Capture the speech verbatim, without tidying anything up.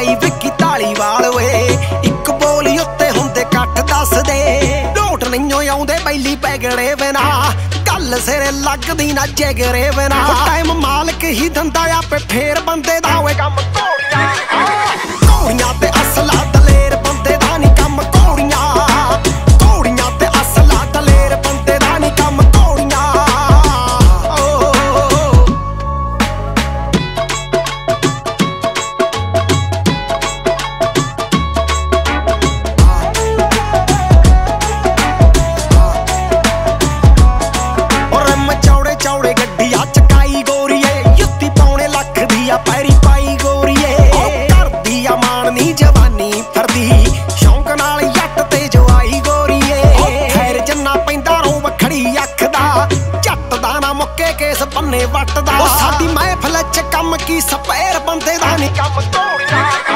ਬਾਈ ਵਿੱਕੀ ਧਾਲੀਵਾਲ ਓਏ ਇੱਕ ਬੋਲੀ ਉੱਤੇ ਹੁੰਦੇ ਕੱਟ ਦੱਸਦੇ ਲੋਟ ਨਹੀਂ ਆਉਂਦੇ ਬੈਲੀ ਪੈਗੜੇ ਬਿਨਾ ਗੱਲ ਸਿਰੇ ਲੱਗਦੀ ਨਾ ਜਿਗਰੇ ਬਿਨਾ ਟਾਈਮ ਮਾਲਕ ਹੀ ਦਿੰਦਾ ਆਪੇ ਫੇਰ ਬੰਦੇ ਦਾ ਓਏ ਕੰਮ ਘੋੜੀਆਂ ਘੋੜੀਆਂ ਤੇ ਅਸਲਾ ਦਲੇਰ ਬੰਦੇ ਦਾ ਨੀ ਕੰਮ ਘੋੜੀਆਂ ਘੋੜੀਆਂ ਤੇ ਅਸਲਾ ਦਲੇਰ ਬੰਦੇ ਦਾ ਨੀ ਕੰਮ ਘੋੜੀਆਂ ਚੌੜੇ ਗੱਡੀਆਂ ਚਕਾਈ ਗੋਰੀਏ ਜੁੱਤੀ ਪੌਣੇ ਲੱਖ ਦੀ ਆ ਪੈਰੀ ਪਾਈ ਗੋਰੀਏ ਕਰਦੀ ਆ ਮਾਣਨੀ ਜਵਾਨੀ ਫਰਦੀ ਸ਼ੌਂਕ ਨਾਲ ਜੱਟ ਤੇ ਜਵਾਈ ਗੋਰੀਏ ਖੈਰ ਜੰਨਾ ਪੈਂਦਾ ਰੋ ਵਖੜੀ ਅੱਖ ਦਾ ਜੱਟ ਦਾ ਨਾ ਮੁੱਕੇ ਕੇਸ ਬੰਨੇ ਵੱਟ ਦਾ ਸਾਡੀ ਮਹਿਫਲ ਚ ਕੰਮ ਕੀ ਸਪੇਰ ਬੰਦੇ ਦਾ ਨੀ ਕੰਮ ਘੋੜੀਆਂ